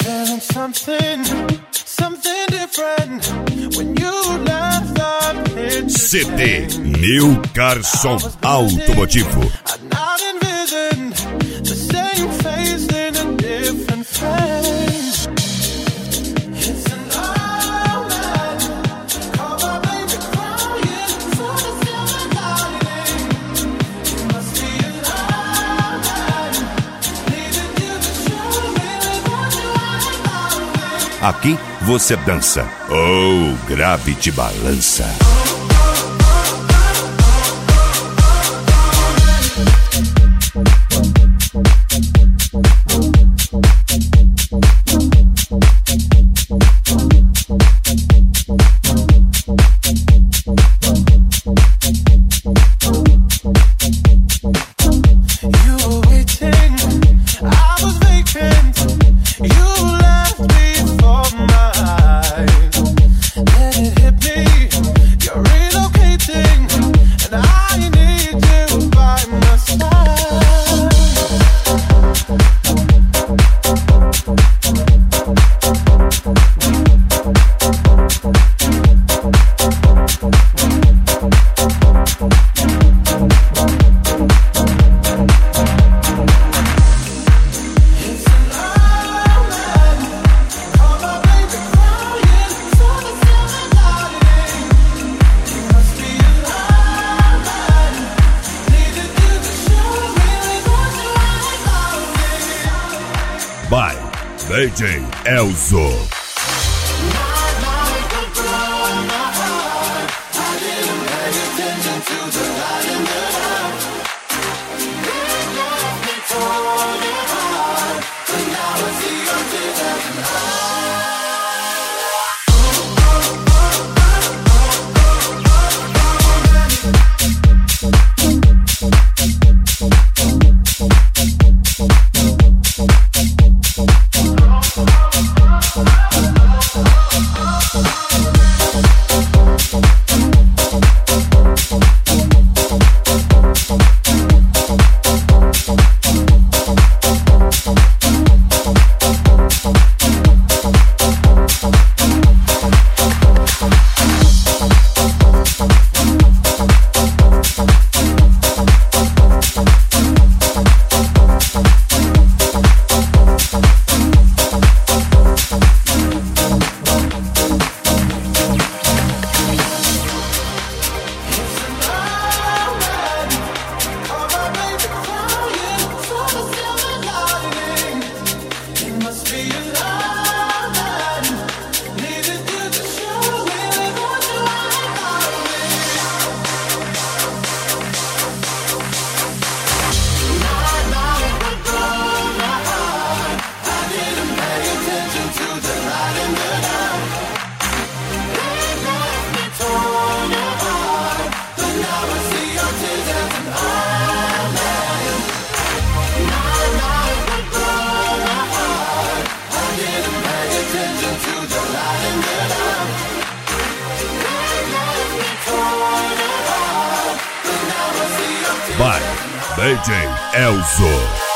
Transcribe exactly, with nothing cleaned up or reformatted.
feeling something, something different when you left the picture. C D New Carson Automotivo. I'm not envisioning the same face in a different face. It's an old man, call my baby crying for the silver lining. It must be an old man, needing you to show me what you like. Aqui você dança ou grave te balança. By D J Elzo. By D J Elzo.